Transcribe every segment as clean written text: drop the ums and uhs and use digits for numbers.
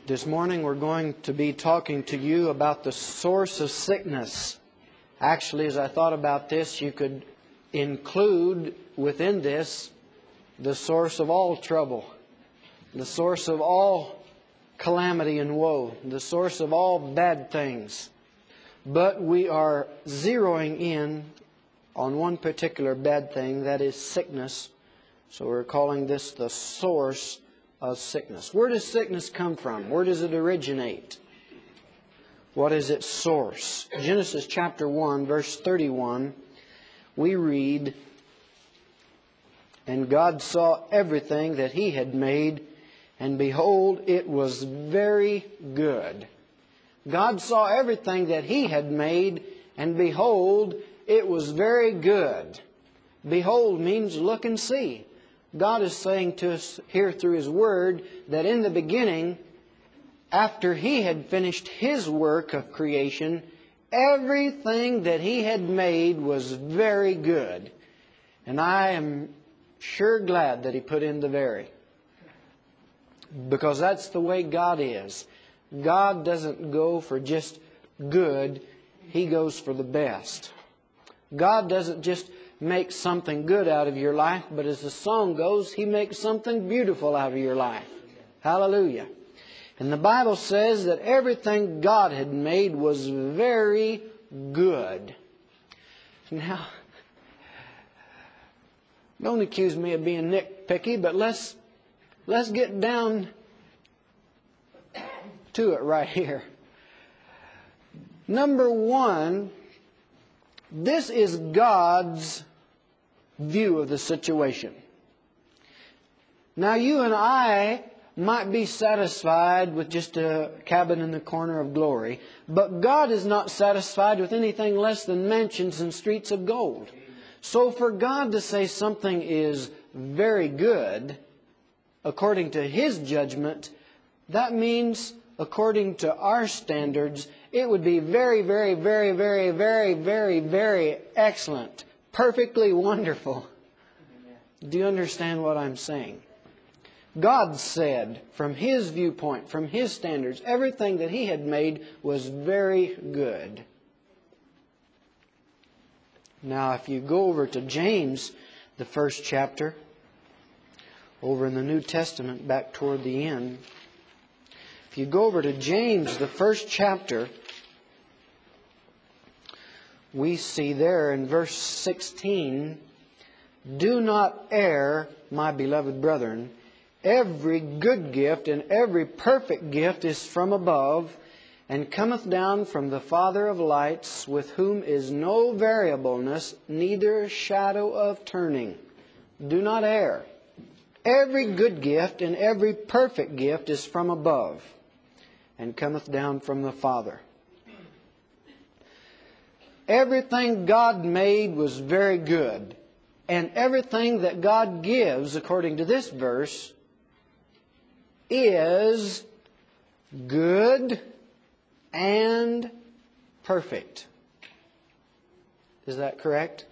This morning we're going to be talking to you about the source of sickness. Actually, as I thought about this, you could include within this the source of all trouble, the source of all calamity and woe, the source of all bad things. But we are zeroing in on one particular bad thing, that is sickness. So we're calling this the source of sickness. Where does sickness come from? Where does it originate? What is its source? Genesis chapter 1, verse 31, we read, "And God saw everything that He had made, and behold, it was very good." God saw everything that He had made, and behold, it was very good. Behold means look and see. God is saying to us here through His Word that in the beginning, after He had finished His work of creation, everything that He had made was very good. And I am sure glad that He put in the very. Because that's the way God is. God doesn't go for just good. He goes for the best. God doesn't just make something good out of your life, but as the song goes, He makes something beautiful out of your life. Hallelujah. And the Bible says that everything God had made was very good. Now, don't accuse me of being nitpicky, but let's get down to it right here. Number one, this is God's view of the situation. Now, you and I might be satisfied with just a cabin in the corner of glory, but God is not satisfied with anything less than mansions and streets of gold. So for God to say something is very good, according to His judgment, that means, according to our standards, it would be very, very, very, very, very, very, very excellent. Perfectly wonderful. Do you understand what I'm saying? God said, from His viewpoint, from His standards, everything that He had made was very good. Now, if you go over to James, the first chapter, over in the New Testament, back toward the end, if you go over to James, the first chapter, we see there in verse 16, "Do not err, my beloved brethren. Every good gift and every perfect gift is from above, and cometh down from the Father of lights, with whom is no variableness, neither shadow of turning." Do not err. Every good gift and every perfect gift is from above, and cometh down from the Father. Everything God made was very good. And everything that God gives, according to this verse, is good and perfect. Is that correct?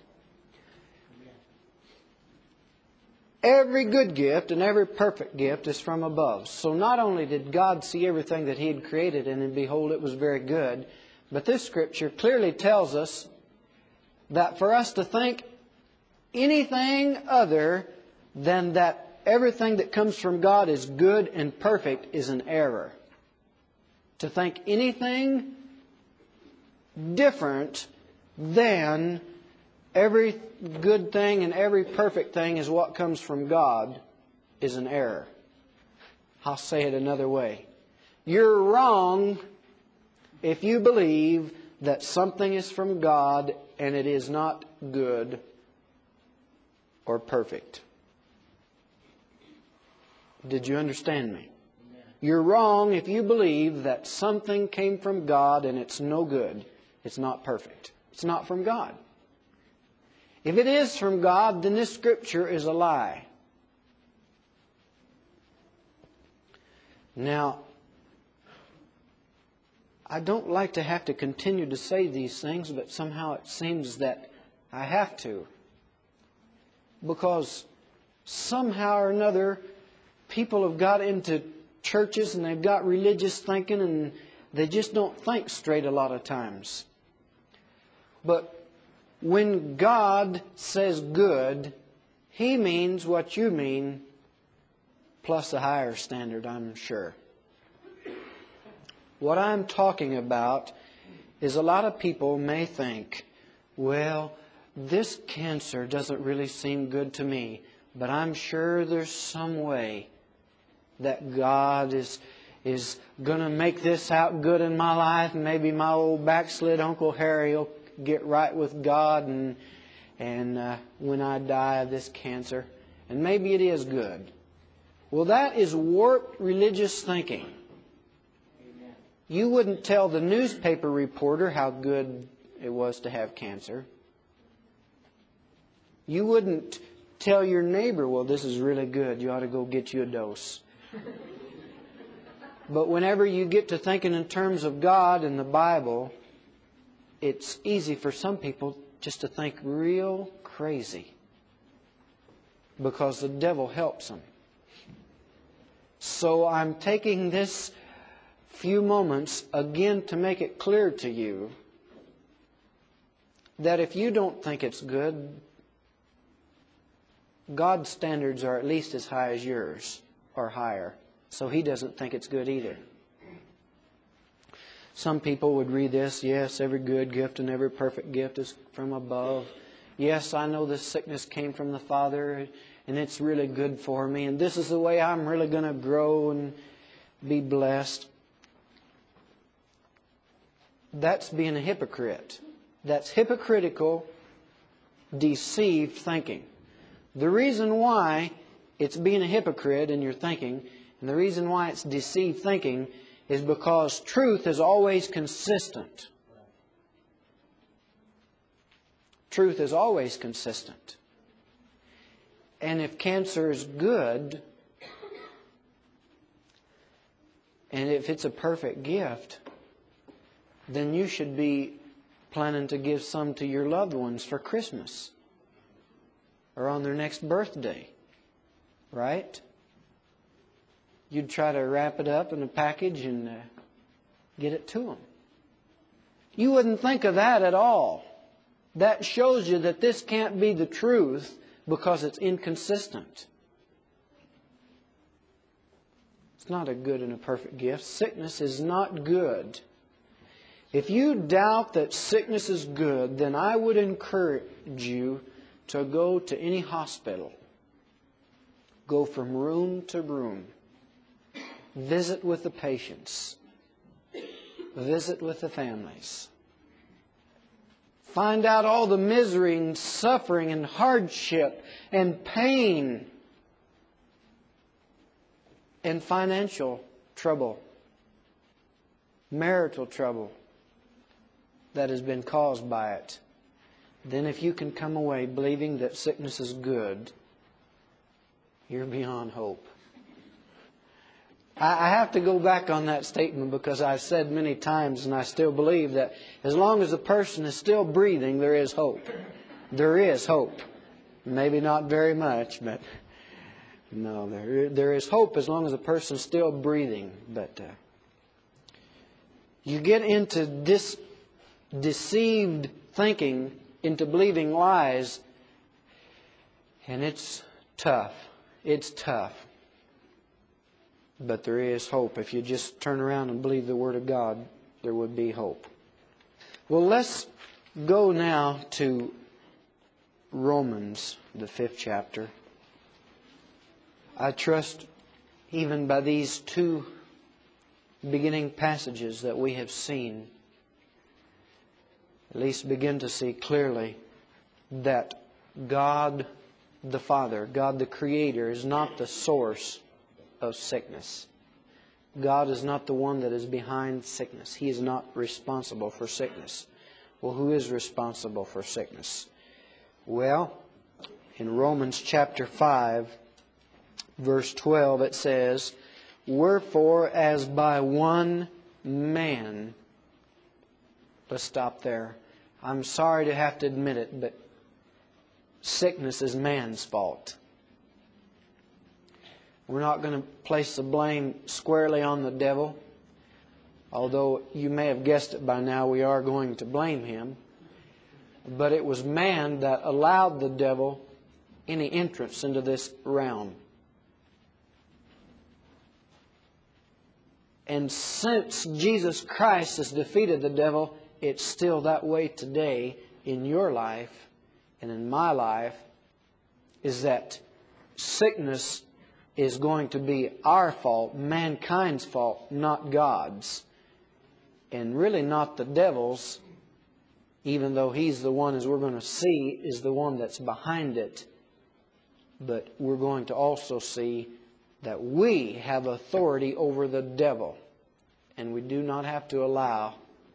Every good gift and every perfect gift is from above. So not only did God see everything that He had created, and behold, it was very good, but this Scripture clearly tells us that for us to think anything other than that everything that comes from God is good and perfect is an error. To think anything different than every good thing and every perfect thing is what comes from God is an error. I'll say it another way. You're wrong if you believe that something is from God and it is not good or perfect. Did you understand me? You're wrong if you believe that something came from God and it's no good. It's not perfect. It's not from God. If it is from God, then this Scripture is a lie. Now, I don't like to have to continue to say these things, but somehow it seems that I have to. Because somehow or another, people have got into churches and they've got religious thinking and they just don't think straight a lot of times. But when God says good, He means what you mean, plus a higher standard, I'm sure. What I'm talking about is a lot of people may think, well, this cancer doesn't really seem good to me, but I'm sure there's some way that God is going to make this out good in my life, and maybe my old backslid Uncle Harry will get right with God and when I die of this cancer. And maybe it is good. Well, that is warped religious thinking. Amen. You wouldn't tell the newspaper reporter how good it was to have cancer. You wouldn't tell your neighbor, well, this is really good. You ought to go get you a dose. But whenever you get to thinking in terms of God and the Bible, it's easy for some people just to think real crazy because the devil helps them. So I'm taking this few moments again to make it clear to you that if you don't think it's good, God's standards are at least as high as yours or higher. So He doesn't think it's good either. Some people would read this, yes, every good gift and every perfect gift is from above. Yes, I know this sickness came from the Father and it's really good for me. And this is the way I'm really going to grow and be blessed. That's being a hypocrite. That's hypocritical, deceived thinking. The reason why it's being a hypocrite in your thinking, and the reason why it's deceived thinking, is because truth is always consistent. Truth is always consistent. And if cancer is good, and if it's a perfect gift, then you should be planning to give some to your loved ones for Christmas or on their next birthday, right? You'd try to wrap it up in a package and get it to them. You wouldn't think of that at all. That shows you that this can't be the truth because it's inconsistent. It's not a good and a perfect gift. Sickness is not good. If you doubt that sickness is good, then I would encourage you to go to any hospital. Go from room to room. Visit with the patients. Visit with the families. Find out all the misery and suffering and hardship and pain and financial trouble, marital trouble that has been caused by it. Then if you can come away believing that sickness is good, you're beyond hope. I have to go back on that statement because I've said many times, and I still believe that as long as a person is still breathing, there is hope. There is hope. Maybe not very much, but no, there is hope as long as a person is still breathing. But you get into this deceived thinking, into believing lies, and it's tough. It's tough. But there is hope. If you just turn around and believe the Word of God, there would be hope. Well, let's go now to Romans, the 5th chapter. I trust even by these two beginning passages that we have seen, at least begin to see clearly that God the Father, God the Creator, is not the source of sickness. God is not the one that is behind sickness. He is not responsible for sickness. Well, who is responsible for sickness? Well, in Romans chapter 5, verse 12, it says, "Wherefore, as by one man..." Let's stop there. I'm sorry to have to admit it, but sickness is man's fault. We're not going to place the blame squarely on the devil. Although you may have guessed it by now, we are going to blame him. But it was man that allowed the devil any entrance into this realm. And since Jesus Christ has defeated the devil, it's still that way today in your life and in my life, is that sickness is going to be our fault, mankind's fault, not God's. And really not the devil's, even though he's the one, as we're going to see, is the one that's behind it. But we're going to also see that we have authority over the devil. And we do not have to allow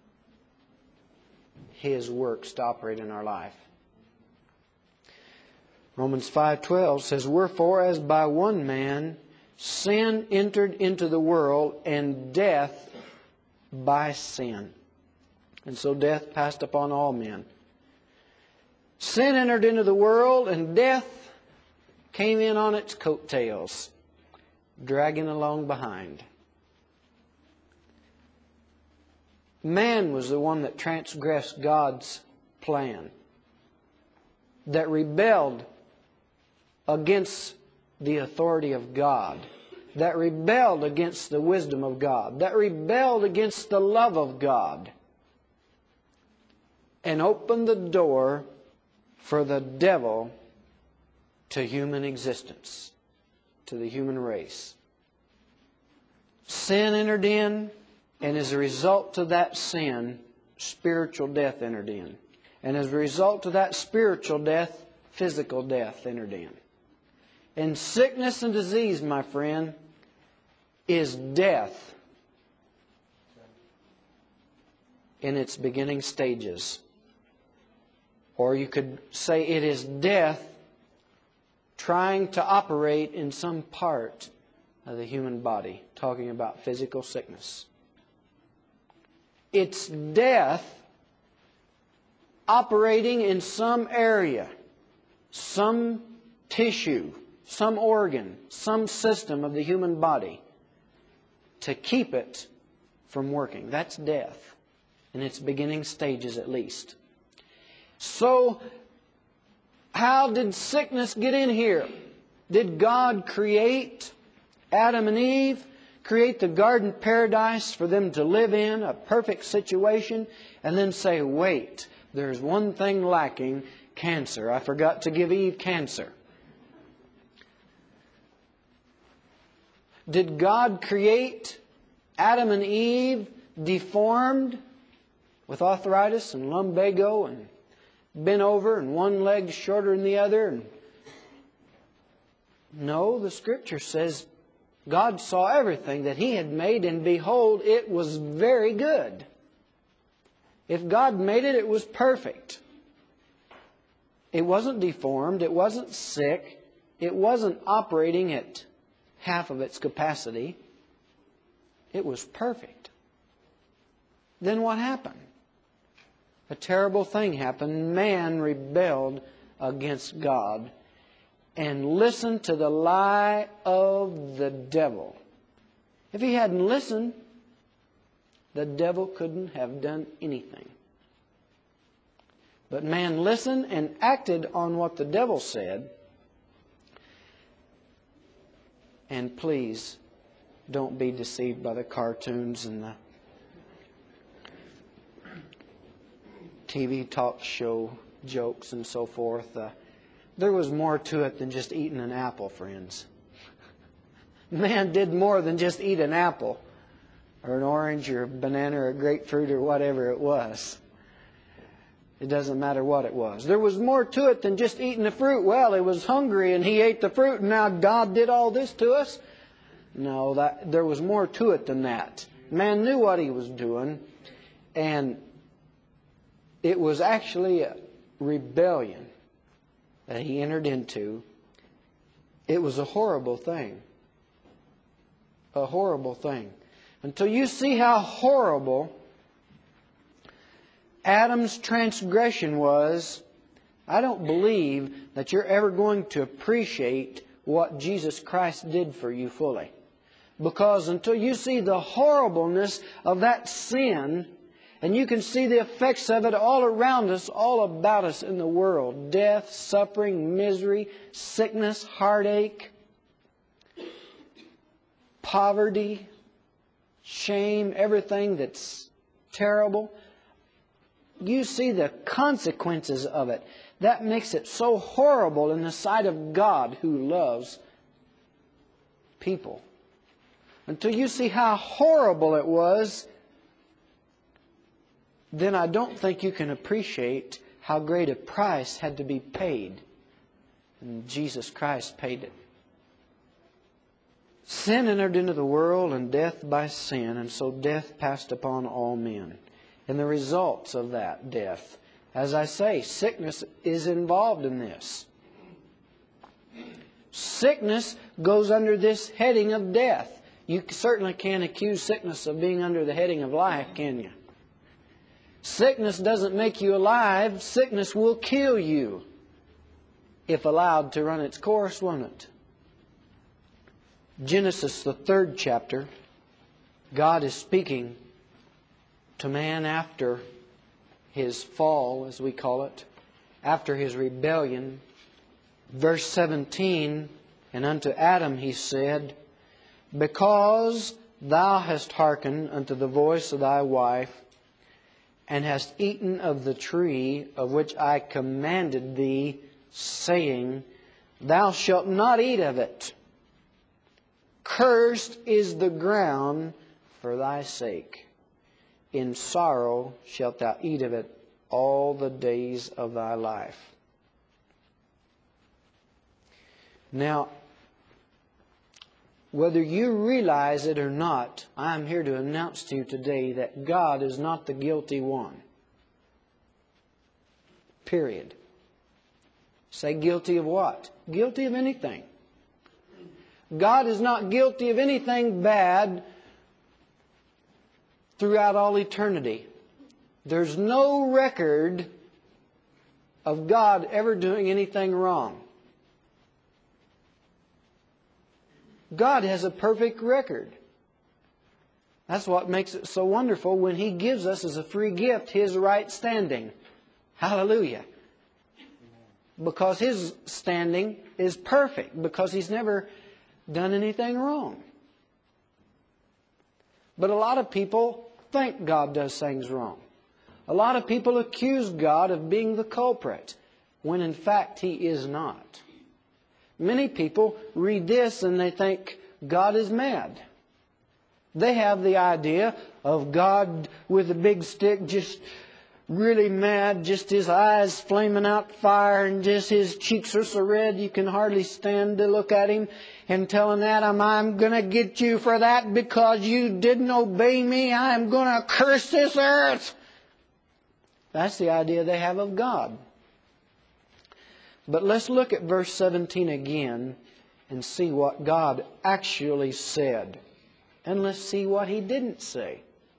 his works to operate in our life. Romans 5:12 says, "Wherefore, as by one man sin entered into the world, and death by sin. And so death passed upon all men." Sin entered into the world, and death came in on its coattails, dragging along behind. Man was the one that transgressed God's plan, that rebelled against the authority of God, that rebelled against the wisdom of God, that rebelled against the love of God, and opened the door for the devil to human existence, to the human race. Sin entered in, and as a result of that sin, spiritual death entered in. And as a result of that spiritual death, physical death entered in. And sickness and disease, my friend, is death in its beginning stages. Or you could say it is death trying to operate in some part of the human body, talking about physical sickness. It's death operating in some area, some tissue, some organ, some system of the human body to keep it from working. That's death in its beginning stages at least. So, how did sickness get in here? Did God create Adam and Eve, create the garden paradise for them to live in, a perfect situation, and then say, wait, there's one thing lacking, cancer. I forgot to give Eve cancer. Did God create Adam and Eve deformed with arthritis and lumbago and bent over and one leg shorter than the other? No, the Scripture says God saw everything that He had made, and behold, it was very good. If God made it, it was perfect. It wasn't deformed. It wasn't sick. It wasn't operating at half of its capacity. It was perfect. Then what happened? A terrible thing happened. Man rebelled against God and listened to the lie of the devil. If he hadn't listened, the devil couldn't have done anything. But man listened and acted on what the devil said. And please, don't be deceived by the cartoons and the TV talk show jokes and so forth. There was more to it than just eating an apple, friends. Man did more than just eat an apple or an orange or a banana or a grapefruit or whatever it was. It doesn't matter what it was. There was more to it than just eating the fruit. Well, he was hungry and he ate the fruit and now God did all this to us. No, there was more to it than that. Man knew what he was doing, and it was actually a rebellion that he entered into. It was a horrible thing. A horrible thing. Until you see how horrible Adam's transgression was, I don't believe that you're ever going to appreciate what Jesus Christ did for you fully. Because until you see the horribleness of that sin, and you can see the effects of it all around us, all about us in the world. Death, suffering, misery, sickness, heartache, poverty, shame, everything that's terrible. You see the consequences of it. That makes it so horrible in the sight of God who loves people. Until you see how horrible it was, then I don't think you can appreciate how great a price had to be paid. And Jesus Christ paid it. Sin entered into the world, and death by sin, and so death passed upon all men. And the results of that death, as I say, sickness is involved in this. Sickness goes under this heading of death. You certainly can't accuse sickness of being under the heading of life, can you? Sickness doesn't make you alive. Sickness will kill you if allowed to run its course, won't it? Genesis, the 3rd chapter, God is speaking to man after his fall, as we call it, after his rebellion. Verse 17, and unto Adam he said, Because thou hast hearkened unto the voice of thy wife, and hast eaten of the tree of which I commanded thee, saying, Thou shalt not eat of it. Cursed is the ground for thy sake. In sorrow shalt thou eat of it all the days of thy life. Now, whether you realize it or not, I'm here to announce to you today that God is not the guilty one. Period. Say guilty of what? Guilty of anything. God is not guilty of anything bad throughout all eternity. There's no record of God ever doing anything wrong. God has a perfect record. That's what makes it so wonderful when He gives us as a free gift His right standing. Hallelujah. Because His standing is perfect. Because He's never done anything wrong. But a lot of people think God does things wrong. A lot of people accuse God of being the culprit, when in fact He is not. Many people read this and they think God is mad. They have the idea of God with a big stick, just really mad, just His eyes flaming out fire, and just His cheeks are so red you can hardly stand to look at Him, and telling Adam, I'm going to get you for that because you didn't obey me. I'm going to curse this earth. That's the idea they have of God. But let's look at verse 17 again and see what God actually said. And let's see what He didn't say.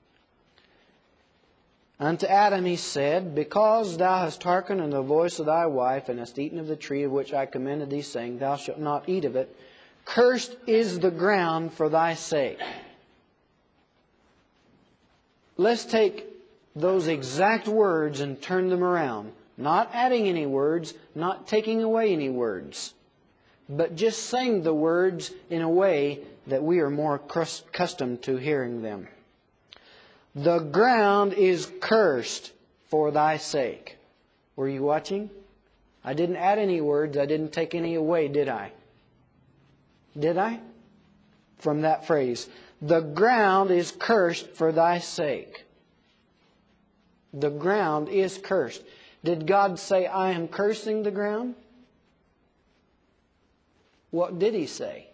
Unto Adam He said, Because thou hast hearkened unto the voice of thy wife, and hast eaten of the tree of which I commanded thee, saying, Thou shalt not eat of it, cursed is the ground for thy sake. Let's take those exact words and turn them around. Not adding any words, not taking away any words, but just saying the words in a way that we are more accustomed to hearing them. The ground is cursed for thy sake. Were you watching? I didn't add any words. I didn't take any away, did I? Did I? From that phrase. The ground is cursed for thy sake. The ground is cursed. Did God say, I am cursing the ground? What did He say?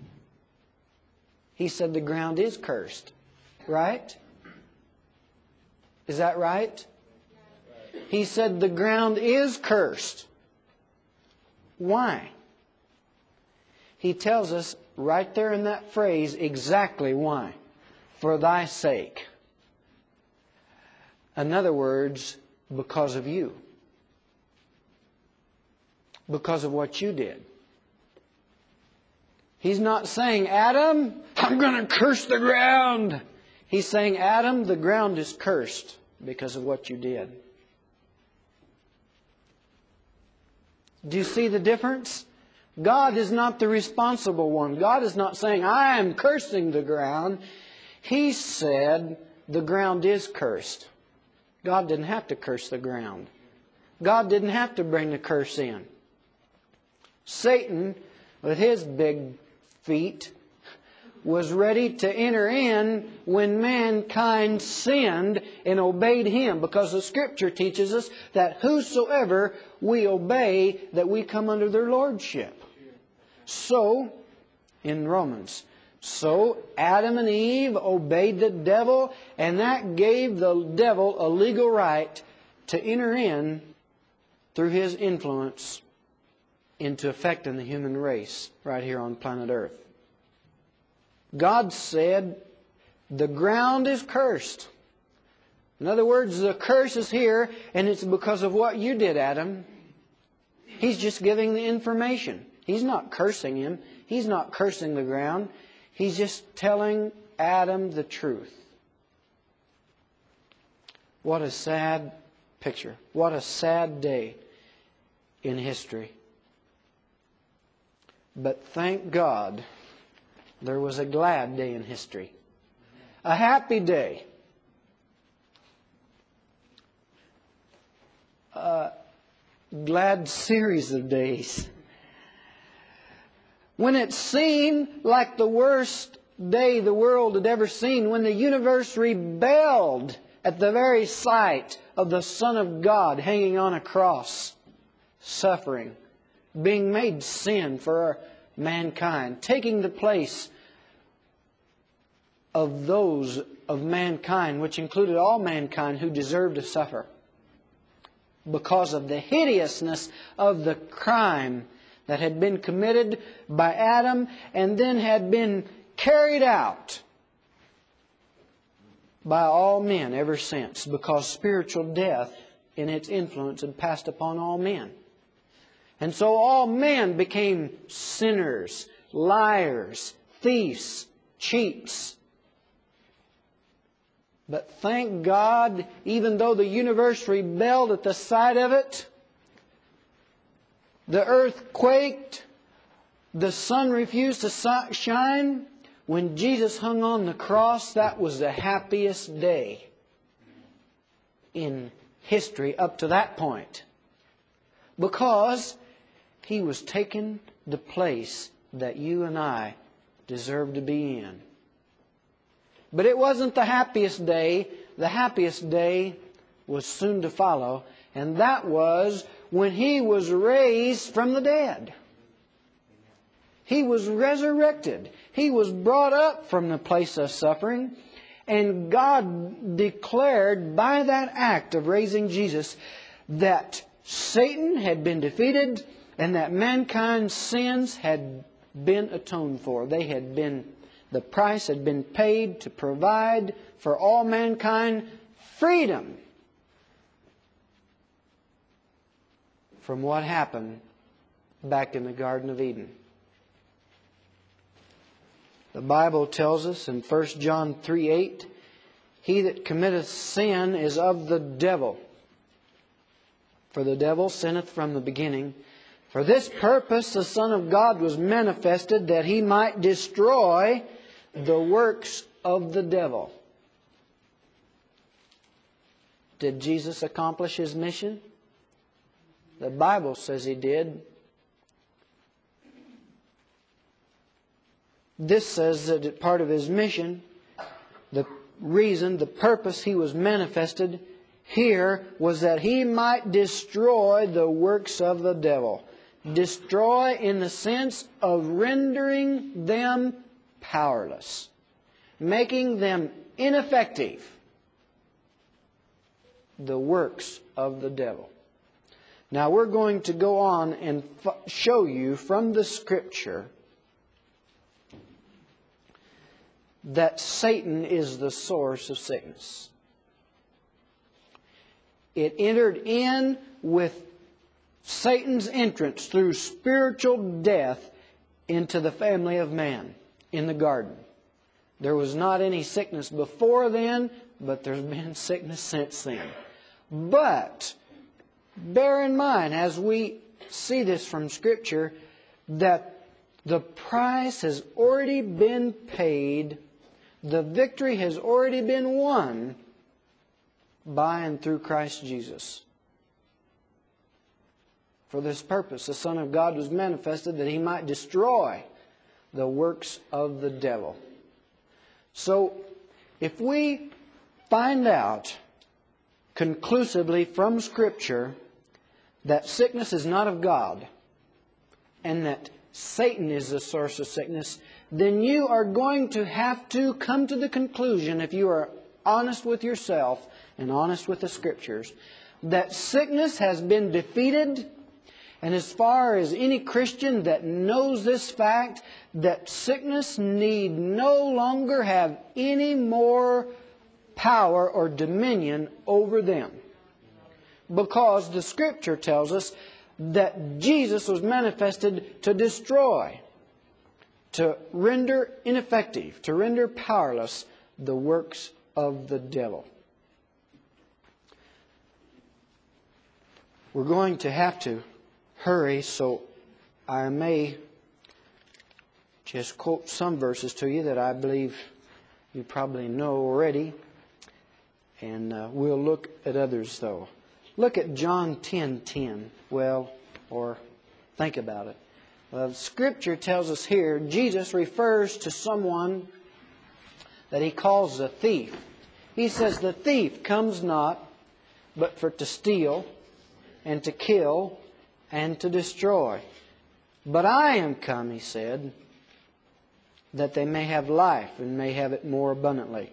He said the ground is cursed. Right? Is that right? He said the ground is cursed. Why? He tells us right there in that phrase exactly why. For thy sake. In other words, because of you. Because of what you did. He's not saying, Adam, I'm going to curse the ground. He's saying, Adam, the ground is cursed because of what you did. Do you see the difference? God is not the responsible one. God is not saying, I am cursing the ground. He said the ground is cursed. God didn't have to curse the ground. God didn't have to bring the curse in. Satan, with his big feet, was ready to enter in when mankind sinned and obeyed him. Because the Scripture teaches us that whosoever we obey, that we come under their lordship. So, in Romans, so Adam and Eve obeyed the devil, and that gave the devil a legal right to enter in through his influence into affecting the human race right here on planet Earth. God said, the ground is cursed. In other words, the curse is here, and it's because of what you did, Adam. He's just giving the information. He's not cursing him. He's not cursing the ground. He's just telling Adam the truth. What a sad picture. What a sad day in history. But thank God, there was a glad day in history. A happy day. A glad series of days. When it seemed like the worst day the world had ever seen, when the universe rebelled at the very sight of the Son of God hanging on a cross, suffering, being made sin for mankind, taking the place of those of mankind, which included all mankind who deserved to suffer because of the hideousness of the crime that had been committed by Adam and then had been carried out by all men ever since, because spiritual death in its influence had passed upon all men. And so all men became sinners, liars, thieves, cheats. But thank God, even though the universe rebelled at the sight of it, the earth quaked, the sun refused to shine, when Jesus hung on the cross, that was the happiest day in history up to that point. Because He was taking the place that you and I deserve to be in. But it wasn't the happiest day. The happiest day was soon to follow, and that was when He was raised from the dead. He was resurrected. He was brought up from the place of suffering, and God declared by that act of raising Jesus that Satan had been defeated and that mankind's sins had been atoned for. The price had been paid to provide for all mankind freedom from what happened back in the Garden of Eden. The Bible tells us in 1 John 3:8, "He that committeth sin is of the devil. For the devil sinneth from the beginning. For this purpose the Son of God was manifested, that He might destroy the works of the devil." Did Jesus accomplish His mission? The Bible says He did. This says that part of His mission, the reason, the purpose He was manifested here was that He might destroy the works of the devil. Destroy in the sense of rendering them powerless, making them ineffective. The works of the devil. Now we're going to go on and show you from the Scripture that Satan is the source of sickness. It entered in with Satan's entrance through spiritual death into the family of man in the garden. There was not any sickness before then, but there's been sickness since then. But bear in mind, as we see this from Scripture, that the price has already been paid, the victory has already been won by and through Christ Jesus. For this purpose, the Son of God was manifested that He might destroy the works of the devil. So, if we find out conclusively from Scripture that sickness is not of God and that Satan is the source of sickness, then you are going to have to come to the conclusion, if you are honest with yourself and honest with the Scriptures, that sickness has been defeated. And as far as any Christian that knows this fact, that sickness need no longer have any more power or dominion over them. Because the Scripture tells us that Jesus was manifested to destroy, to render ineffective, to render powerless the works of the devil. We're going to have to hurry, so I may just quote some verses to you that I believe you probably know already. And we'll look at others, though. Look at John 10:10. Well, or think about it. Well, Scripture tells us here, Jesus refers to someone that He calls a thief. He says, "The thief comes not, but for to steal, and to kill, and to destroy. But I am come," He said, "that they may have life, and may have it more abundantly."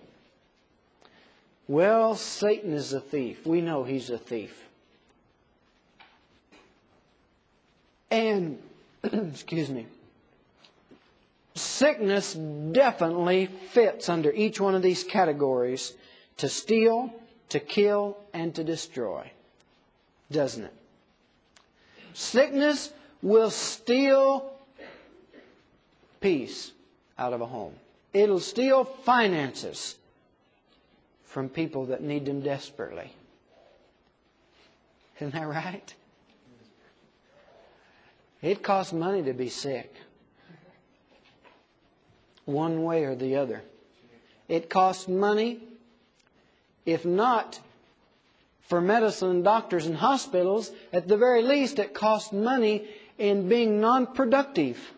Well, Satan is a thief. We know he's a thief. And, excuse me, sickness definitely fits under each one of these categories: to steal, to kill, and to destroy. Doesn't it? Sickness will steal peace out of a home. It'll steal finances from people that need them desperately. Isn't that right? It costs money to be sick, one way or the other. It costs money, if not for medicine, doctors, and hospitals, at the very least it costs money in being non-productive.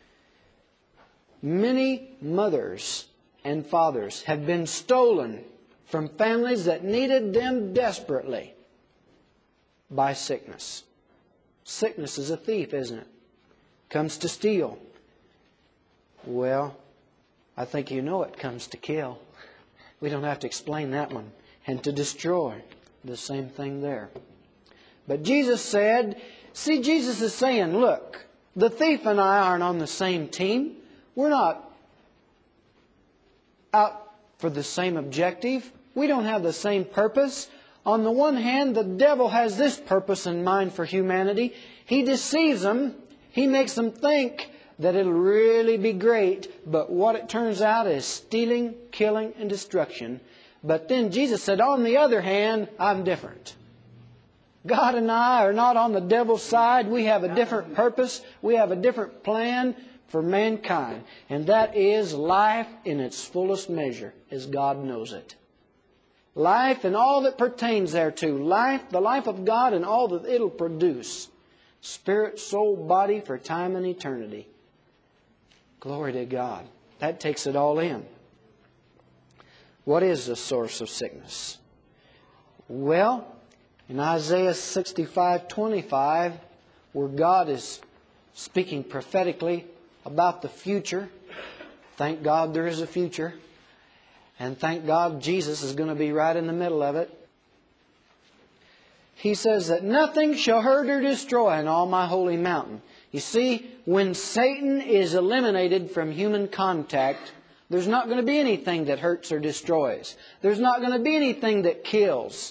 Many mothers and fathers have been stolen from families that needed them desperately by sickness. Sickness is a thief, isn't it? Comes to steal. Well, I think you know it comes to kill. We don't have to explain that one. And to destroy. The same thing there. But Jesus said, see, Jesus is saying, look, the thief and I aren't on the same team. We're not out for the same objective. We don't have the same purpose. On the one hand, the devil has this purpose in mind for humanity. He deceives them. He makes them think that it'll really be great. But what it turns out is stealing, killing, and destruction. But then Jesus said, on the other hand, I'm different. God and I are not on the devil's side. We have a different purpose. We have a different plan for mankind. And that is life in its fullest measure, as God knows it. Life and all that pertains thereto. Life, the life of God and all that it'll produce. Spirit, soul, body for time and eternity. Glory to God. That takes it all in. What is the source of sickness? Well, in Isaiah 65:25, where God is speaking prophetically about the future, thank God there is a future, and thank God Jesus is going to be right in the middle of it. He says that nothing shall hurt or destroy in all my holy mountain. You see, when Satan is eliminated from human contact, there's not going to be anything that hurts or destroys. There's not going to be anything that kills.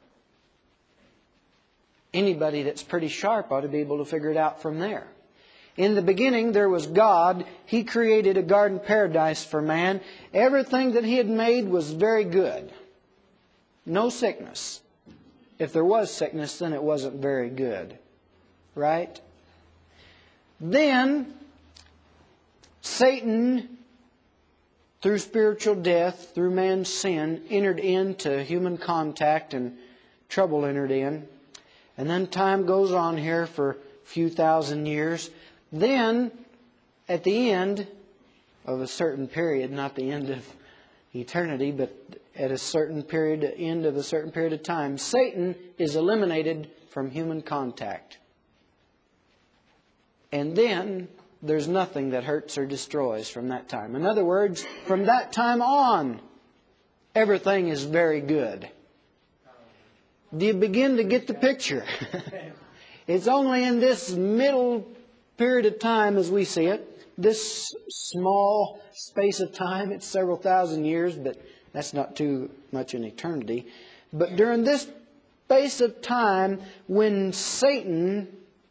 Anybody that's pretty sharp ought to be able to figure it out from there. In the beginning there was God. He created a garden paradise for man. Everything that He had made was very good. No sickness. If there was sickness, then it wasn't very good. Right? Then Satan, through spiritual death, through man's sin, entered into human contact and trouble entered in. And then time goes on here for a few thousand years. Then, at the end of a certain period, not the end of eternity, but at a certain period, end of a certain period of time, Satan is eliminated from human contact. And then there's nothing that hurts or destroys from that time. In other words, from that time on, everything is very good. Do you begin to get the picture? It's only in this middle period of time as we see it, this small space of time, it's several thousand years, but that's not too much in eternity. But during this space of time when Satan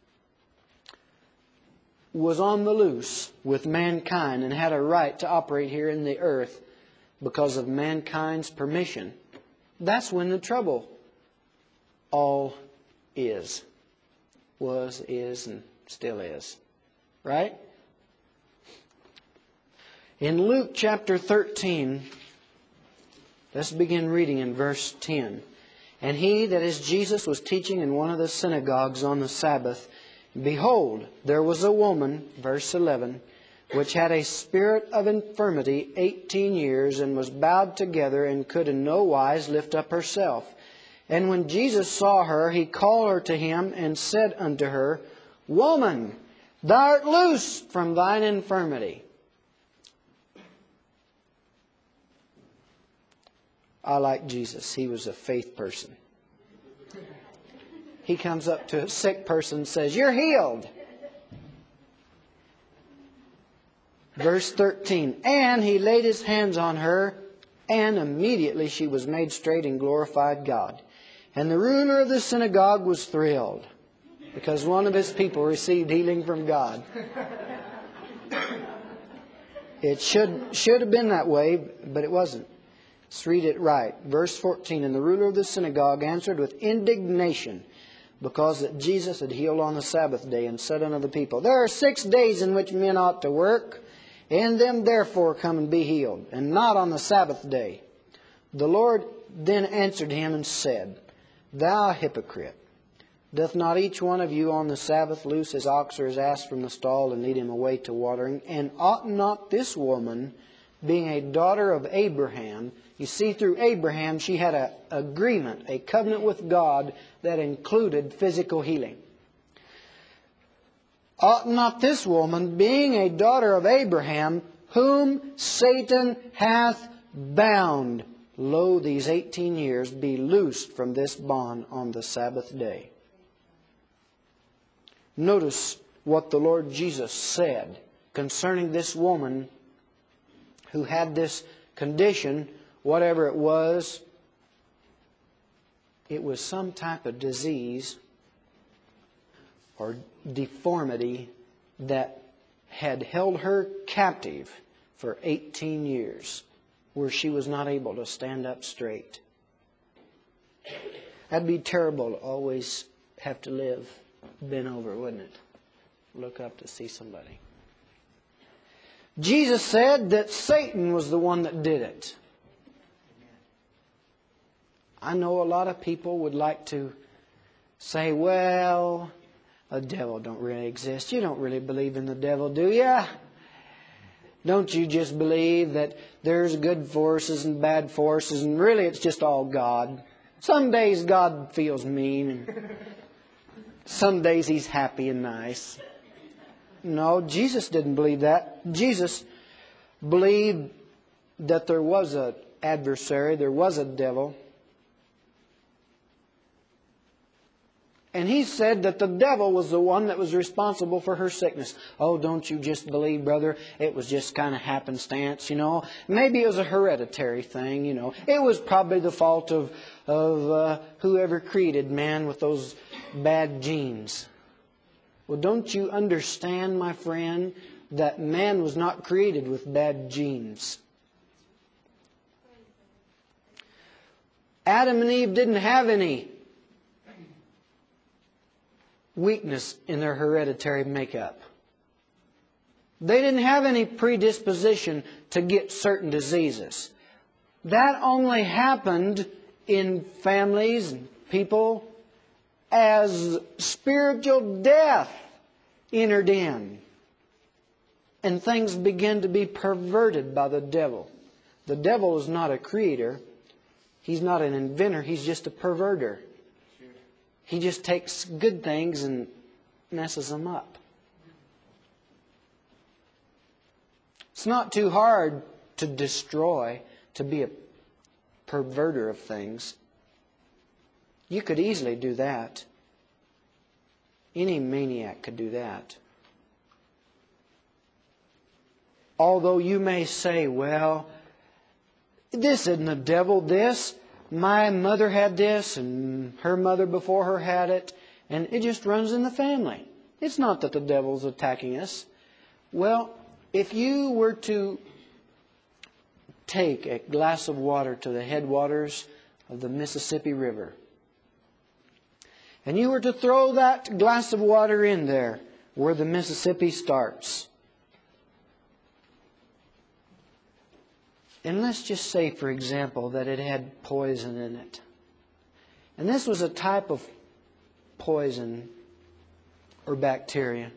was on the loose with mankind and had a right to operate here in the earth because of mankind's permission, that's when the trouble all is. Was, is, and still is. Right? In Luke chapter 13, let's begin reading in verse 10. And he, that is Jesus, was teaching in one of the synagogues on the Sabbath. Behold, there was a woman, verse 11, which had a spirit of infirmity 18 years, and was bowed together, and could in no wise lift up herself. And when Jesus saw her, He called her to Him, and said unto her, Woman, thou art loosed from thine infirmity. I like Jesus. He was a faith person. He comes up to a sick person and says, You're healed. Verse 13, And He laid His hands on her, and immediately she was made straight and glorified God. And the ruler of the synagogue was thrilled, because one of his people received healing from God. It should have been that way, but it wasn't. Let's read it right. Verse 14, And the ruler of the synagogue answered with indignation, because that Jesus had healed on the Sabbath day, and said unto the people, There are 6 days in which men ought to work. In them therefore come and be healed, and not on the Sabbath day. The Lord then answered him and said, Thou hypocrite, doth not each one of you on the Sabbath loose his ox or his ass from the stall, and lead him away to watering? And ought not this woman, being a daughter of Abraham, you see, through Abraham she had an agreement, a covenant with God that included physical healing. Ought not this woman, being a daughter of Abraham, whom Satan hath bound, lo, these 18 years, be loosed from this bond on the Sabbath day? Notice what the Lord Jesus said concerning this woman who had this condition, whatever it was some type of disease or deformity that had held her captive for 18 years, where she was not able to stand up straight. That'd be terrible to always have to live bent over, wouldn't it? Look up to see somebody. Jesus said that Satan was the one that did it. I know a lot of people would like to say, well, the devil don't really exist. You don't really believe in the devil, do you? Don't you just believe that there's good forces and bad forces, and really it's just all God? Some days God feels mean, and some days He's happy and nice. No, Jesus didn't believe that. Jesus believed that there was an adversary, there was a devil. And He said that the devil was the one that was responsible for her sickness. Oh, don't you just believe, brother? It was just kind of happenstance, you know. Maybe it was a hereditary thing, you know. It was probably the fault of whoever created man with those bad genes. Well, don't you understand, my friend, that man was not created with bad genes? Adam and Eve didn't have any weakness in their hereditary makeup. They didn't have any predisposition to get certain diseases. That only happened in families and people as spiritual death entered in. And things began to be perverted by the devil. The devil is not a creator. He's not an inventor. He's just a perverter. He just takes good things and messes them up. It's not too hard to destroy, to be a perverter of things. You could easily do that. Any maniac could do that. Although you may say, well, this isn't the devil, this. My mother had this, and her mother before her had it, and it just runs in the family. It's not that the devil's attacking us. Well, if you were to take a glass of water to the headwaters of the Mississippi River, and you were to throw that glass of water in there where the Mississippi starts, and let's just say, for example, that it had poison in it. And this was a type of poison or bacteria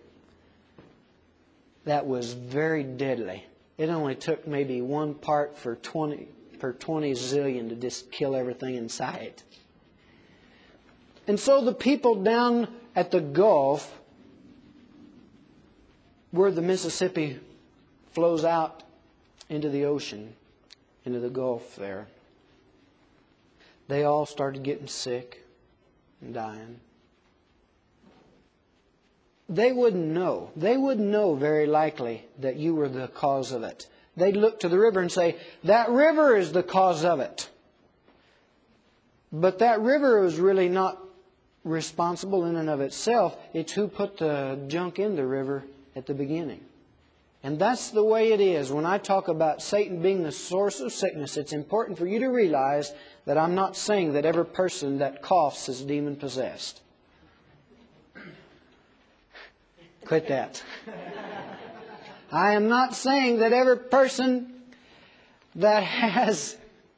that was very deadly. It only took maybe 1 part per 20 zillion to just kill everything in sight. And so the people down at the Gulf, where the Mississippi flows out into the ocean, into the Gulf there, they all started getting sick and dying. They wouldn't know. They wouldn't know very likely that you were the cause of it. They'd look to the river and say, that river is the cause of it. But that river was really not responsible in and of itself. It's who put the junk in the river at the beginning. And that's the way it is. When I talk about Satan being the source of sickness, it's important for you to realize that I'm not saying that every person that coughs is demon-possessed. Quit that. I am not saying that every person that has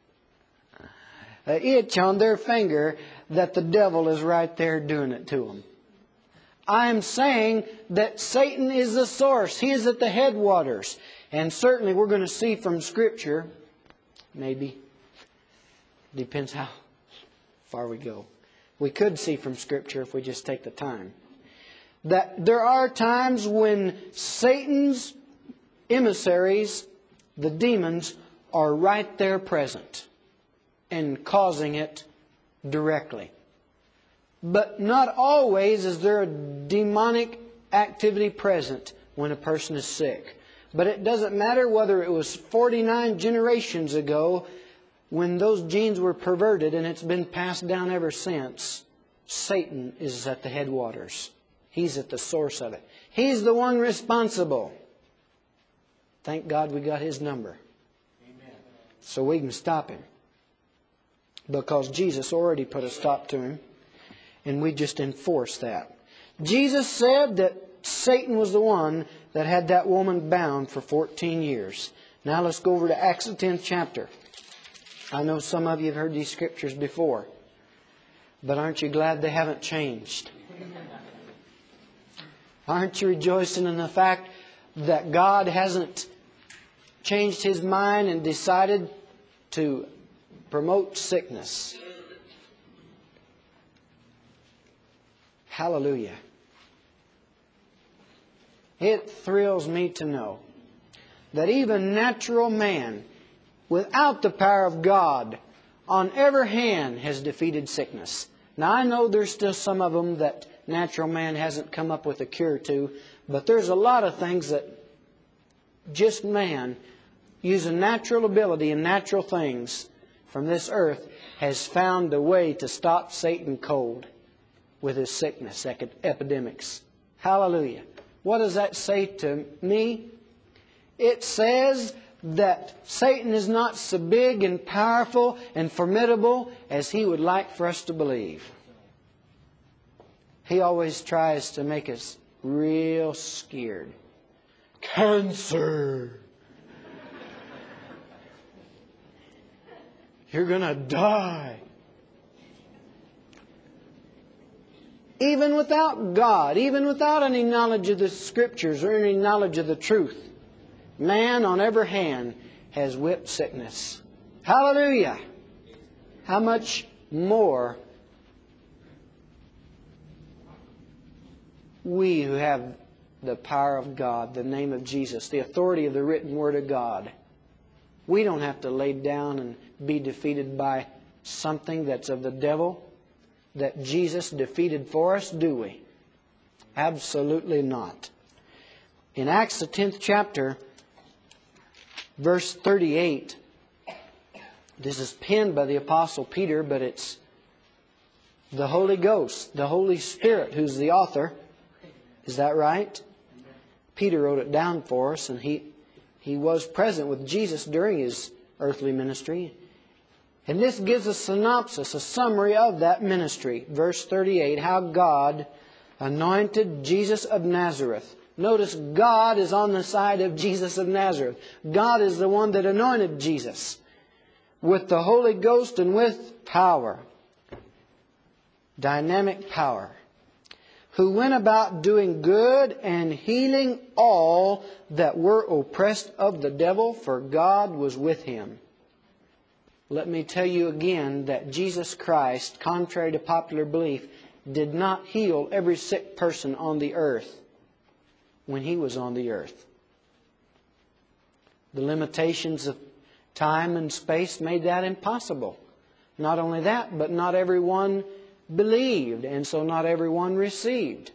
an itch on their finger, that the devil is right there doing it to them. I am saying that Satan is the source. He is at the headwaters. And certainly we're going to see from Scripture, maybe, depends how far we go. We could see from Scripture if we just take the time, that there are times when Satan's emissaries, the demons, are right there present and causing it directly. But not always is there a demonic activity present when a person is sick. But it doesn't matter whether it was 49 generations ago when those genes were perverted and it's been passed down ever since. Satan is at the headwaters. He's at the source of it. He's the one responsible. Thank God we got his number. Amen. So we can stop him. Because Jesus already put a stop to him. And we just enforce that. Jesus said that Satan was the one that had that woman bound for 14 years. Now let's go over to Acts the 10th chapter. I know some of you have heard these scriptures before. But aren't you glad they haven't changed? Aren't you rejoicing in the fact that God hasn't changed His mind and decided to promote sickness? Hallelujah. It thrills me to know that even natural man, without the power of God, on every hand has defeated sickness. Now I know there's still some of them that natural man hasn't come up with a cure to, but there's a lot of things that just man, using natural ability and natural things from this earth, has found a way to stop Satan cold with his sickness, epidemics. Hallelujah. What does that say to me? It says that Satan is not so big and powerful and formidable as he would like for us to believe. He always tries to make us real scared. Cancer. You're going to die. Even without God, even without any knowledge of the Scriptures or any knowledge of the truth, man on every hand has whipped sickness. Hallelujah! How much more we who have the power of God, the name of Jesus, the authority of the written Word of God, we don't have to lay down and be defeated by something that's of the devil that Jesus defeated for us, do we? Absolutely not. In Acts the 10th chapter, verse 38, this is penned by the Apostle Peter, but it's the Holy Ghost, the Holy Spirit, who's the author. Is that right? Peter wrote it down for us, and he was present with Jesus during His earthly ministry. And this gives a synopsis, a summary of that ministry. Verse 38, how God anointed Jesus of Nazareth. Notice God is on the side of Jesus of Nazareth. God is the one that anointed Jesus with the Holy Ghost and with power. Dynamic power. Who went about doing good and healing all that were oppressed of the devil, for God was with Him. Let me tell you again that Jesus Christ, contrary to popular belief, did not heal every sick person on the earth when He was on the earth. The limitations of time and space made that impossible. Not only that, but not everyone believed, and so not everyone received.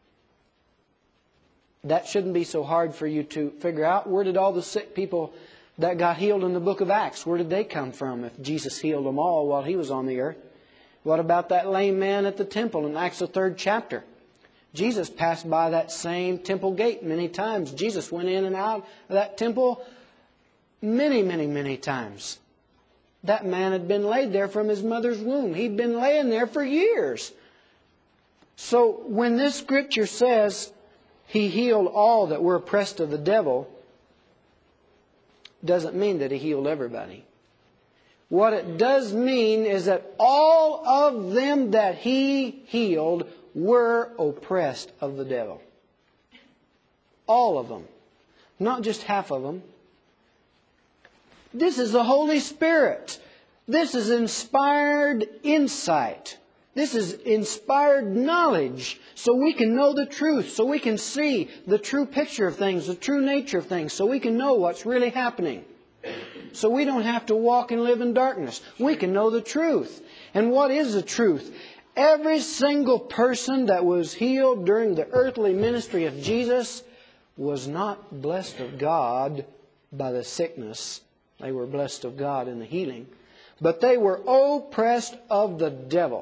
That shouldn't be so hard for you to figure out. Where did all the sick people that got healed in the book of Acts, where did they come from if Jesus healed them all while He was on the earth? What about that lame man at the temple in Acts the 3rd chapter? Jesus passed by that same temple gate many times. Jesus went in and out of that temple many, many, many times. That man had been laid there from his mother's womb. He'd been laying there for years. So when this Scripture says He healed all that were oppressed of the devil, doesn't mean that He healed everybody. What it does mean is that all of them that He healed were oppressed of the devil. All of them. Not just half of them. This is the Holy Spirit. This is inspired insight. This is inspired knowledge, so we can know the truth, so we can see the true picture of things, the true nature of things, so we can know what's really happening. So we don't have to walk and live in darkness. We can know the truth. And what is the truth? Every single person that was healed during the earthly ministry of Jesus was not blessed of God by the sickness. They were blessed of God in the healing. But they were oppressed of the devil.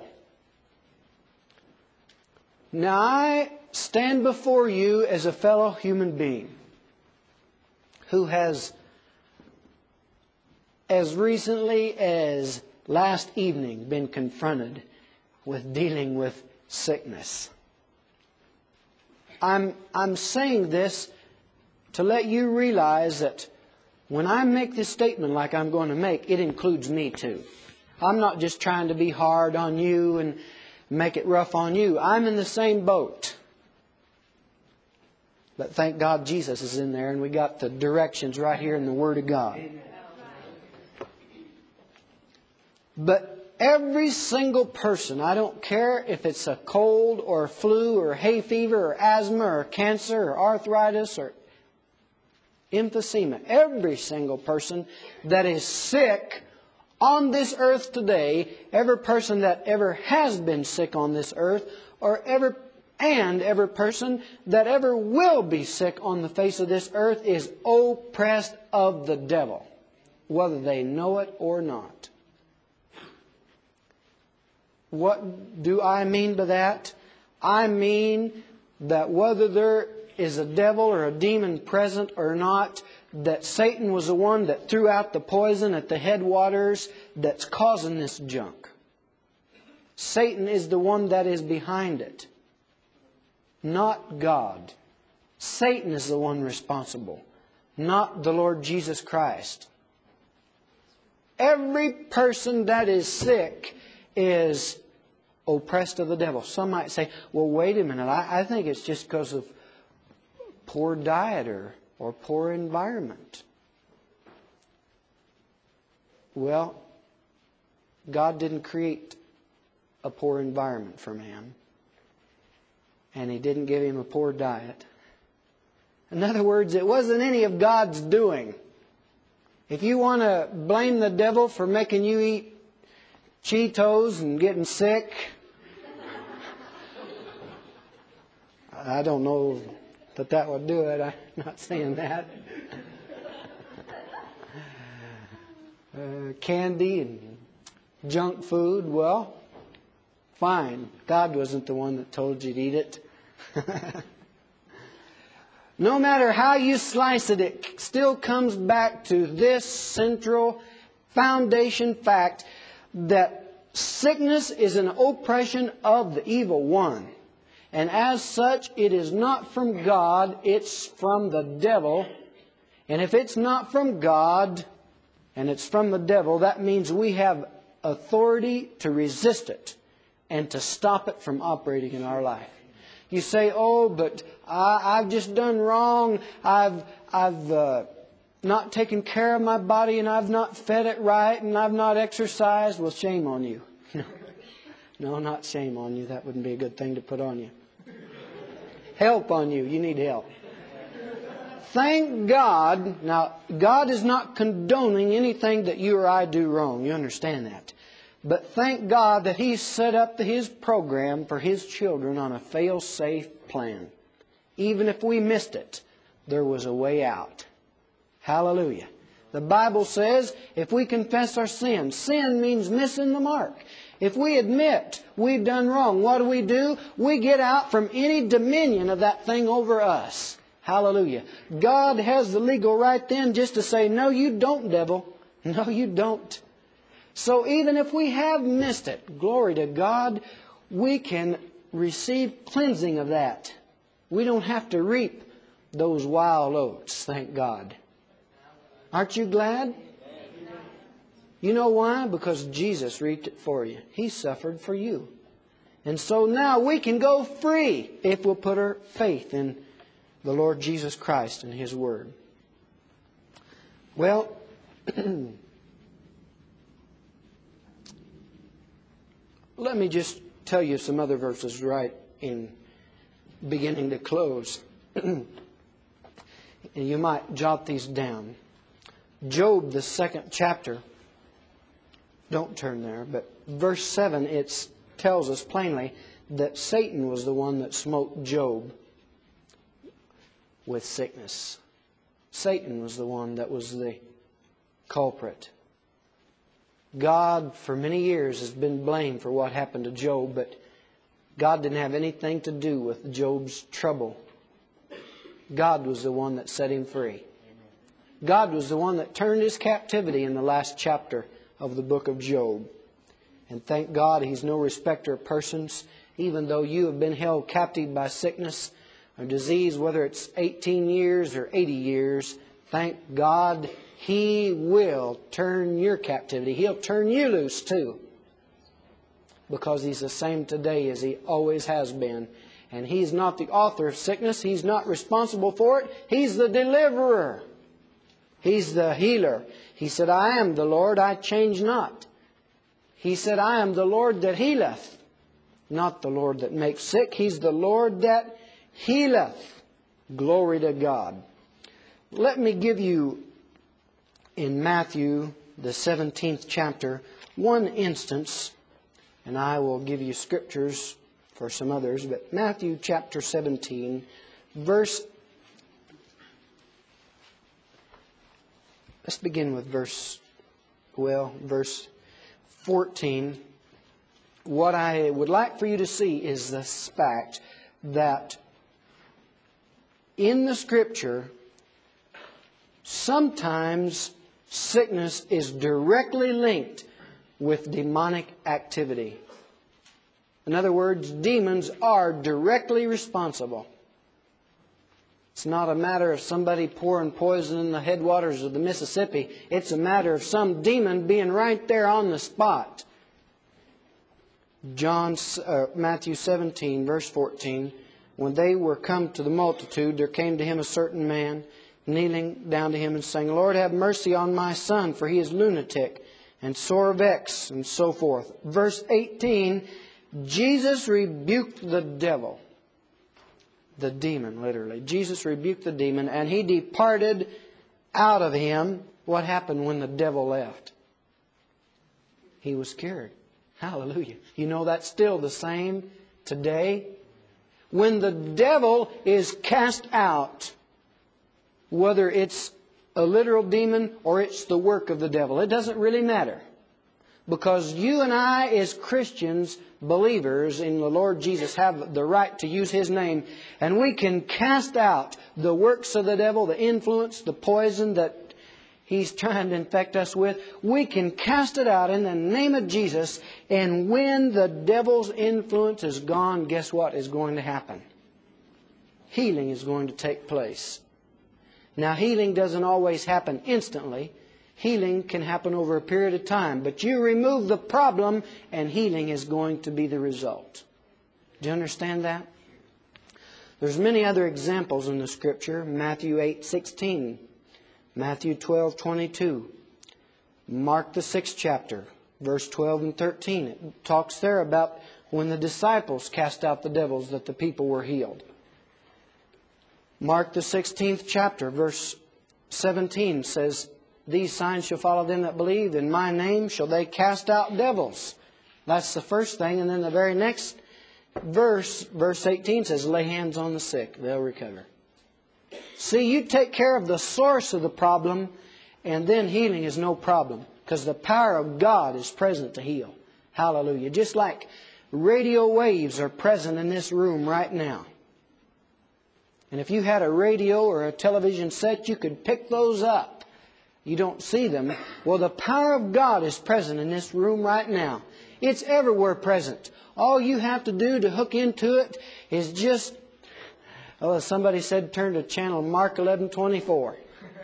Now I stand before you as a fellow human being who has, as recently as last evening, been confronted with dealing with sickness. I'm saying this to let you realize that when I make this statement like I'm going to make, it includes me too. I'm not just trying to be hard on you and make it rough on you. I'm in the same boat. But thank God Jesus is in there and we got the directions right here in the Word of God. But every single person, I don't care if it's a cold or flu or hay fever or asthma or cancer or arthritis or emphysema, every single person that is sick on this earth today, every person that ever has been sick on this earth, or every person that ever will be sick on the face of this earth is oppressed of the devil, whether they know it or not. What do I mean by that? I mean that whether there is a devil or a demon present or not, that Satan was the one that threw out the poison at the headwaters that's causing this junk. Satan is the one that is behind it, not God. Satan is the one responsible, not the Lord Jesus Christ. Every person that is sick is oppressed of the devil. Some might say, well, wait a minute, I think it's just because of poor diet or poor environment. Well, God didn't create a poor environment for man. And He didn't give him a poor diet. In other words, it wasn't any of God's doing. If you want to blame the devil for making you eat Cheetos and getting sick, I don't know that would do it. I'm not saying that. Candy and junk food, well, fine. God wasn't the one that told you to eat it. No matter how you slice it, it still comes back to this central foundation fact that sickness is an oppression of the evil one. And as such, it is not from God, it's from the devil. And if it's not from God and it's from the devil, that means we have authority to resist it and to stop it from operating in our life. You say, oh, but I've just done wrong. I've not taken care of my body and I've not fed it right and I've not exercised. Well, shame on you. No, not shame on you. That wouldn't be a good thing to put on you. Help on you. You need help. Thank God. Now, God is not condoning anything that you or I do wrong. You understand that. But thank God that He set up His program for His children on a fail-safe plan. Even if we missed it, there was a way out. Hallelujah. The Bible says if we confess our sin, sin means missing the mark. If we admit we've done wrong, what do? We get out from any dominion of that thing over us. Hallelujah. God has the legal right then just to say, no, you don't, devil. No, you don't. So even if we have missed it, glory to God, we can receive cleansing of that. We don't have to reap those wild oats, thank God. Aren't you glad? You know why? Because Jesus reaped it for you. He suffered for you. And so now we can go free if we'll put our faith in the Lord Jesus Christ and His Word. Well, let me just tell you some other verses right in beginning to close. And you might jot these down. Job, the 2nd chapter. Don't turn there, but verse 7, it tells us plainly that Satan was the one that smote Job with sickness. Satan was the one that was the culprit. God, for many years, has been blamed for what happened to Job, but God didn't have anything to do with Job's trouble. God was the one that set him free. God was the one that turned his captivity in the last chapter of the book of Job. And thank God He's no respecter of persons. Even though you have been held captive by sickness or disease, whether it's 18 years or 80 years, thank God He will turn your captivity. He'll turn you loose too. Because He's the same today as He always has been. And He's not the author of sickness. He's not responsible for it. He's the deliverer. He's the healer. He said, I am the Lord, I change not. He said, I am the Lord that healeth, not the Lord that makes sick. He's the Lord that healeth. Glory to God. Let me give you, in Matthew, the 17th chapter, one instance, and I will give you scriptures for some others, but Matthew chapter 17, let's begin with verse 14. What I would like for you to see is this fact that in the Scripture, sometimes sickness is directly linked with demonic activity. In other words, demons are directly responsible. It's not a matter of somebody pouring poison in the headwaters of the Mississippi. It's a matter of some demon being right there on the spot. Matthew 17, verse 14. When they were come to the multitude, there came to him a certain man, kneeling down to him and saying, Lord, have mercy on my son, for he is lunatic and sore vexed, and so forth. Verse 18, Jesus rebuked the devil. The demon, literally. Jesus rebuked the demon, and he departed out of him. What happened when the devil left? He was cured. Hallelujah. You know that's still the same today. When the devil is cast out, whether it's a literal demon or it's the work of the devil, it doesn't really matter. Because you and I, as Christians, believers in the Lord Jesus, have the right to use His name. And we can cast out the works of the devil, the influence, the poison that he's trying to infect us with. We can cast it out in the name of Jesus. And when the devil's influence is gone, guess what is going to happen? Healing is going to take place. Now, healing doesn't always happen instantly. Healing can happen over a period of time. But you remove the problem and healing is going to be the result. Do you understand that? There's many other examples in the Scripture. Matthew 8:16. Matthew 12:22. Mark the 6th chapter, verse 12 and 13. It talks there about when the disciples cast out the devils that the people were healed. Mark the 16th chapter, verse 17 says, These signs shall follow them that believe. In my name shall they cast out devils. That's the first thing. And then the very next verse, verse 18 says, Lay hands on the sick. They'll recover. See, you take care of the source of the problem, and then healing is no problem. Because the power of God is present to heal. Hallelujah. Just like radio waves are present in this room right now. And if you had a radio or a television set, you could pick those up. You don't see them. Well, the power of God is present in this room right now. It's everywhere present. All you have to do to hook into it is just, as somebody said, turn to channel Mark 11:24.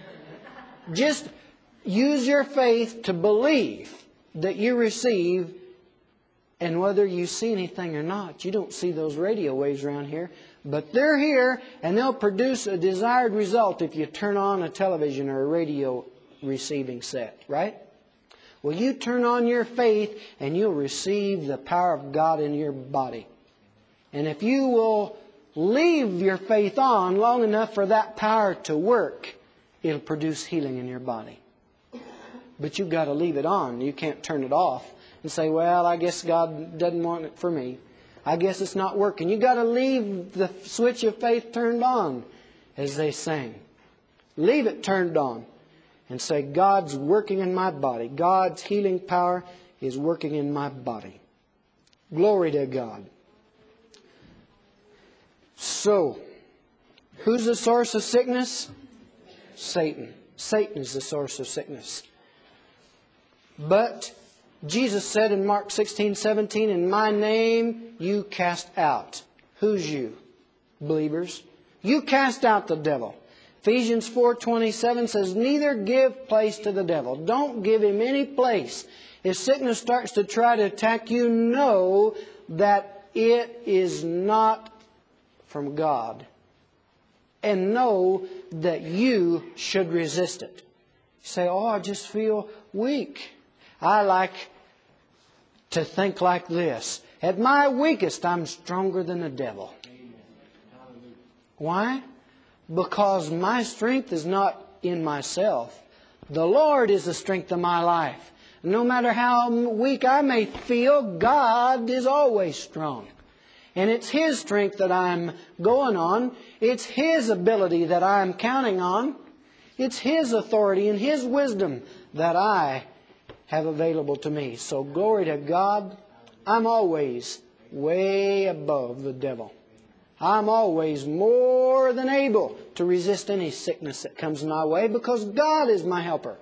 Just use your faith to believe that you receive, and whether you see anything or not, you don't see those radio waves around here, but they're here and they'll produce a desired result if you turn on a television or a radio receiving set, right? Well, you turn on your faith and you'll receive the power of God in your body. And if you will leave your faith on long enough for that power to work, it'll produce healing in your body. But you've got to leave it on. You can't turn it off and say, well, I guess God doesn't want it for me. I guess it's not working. You've got to leave the switch of faith turned on, as they sang. Leave it turned on. And say, God's working in my body. God's healing power is working in my body. Glory to God. So, who's the source of sickness? Satan. Satan is the source of sickness. But Jesus said in Mark 16:17, In my name you cast out. Who's you? Believers. You cast out the devil. Ephesians 4:27 says, Neither give place to the devil. Don't give him any place. If sickness starts to try to attack you, know that it is not from God. And know that you should resist it. You say, oh, I just feel weak. I like to think like this. At my weakest, I'm stronger than the devil. Why? Because my strength is not in myself. The Lord is the strength of my life. No matter how weak I may feel, God is always strong. And it's His strength that I'm going on. It's His ability that I'm counting on. It's His authority and His wisdom that I have available to me. So glory to God, I'm always way above the devil. I'm always more than able to resist any sickness that comes my way because God is my helper.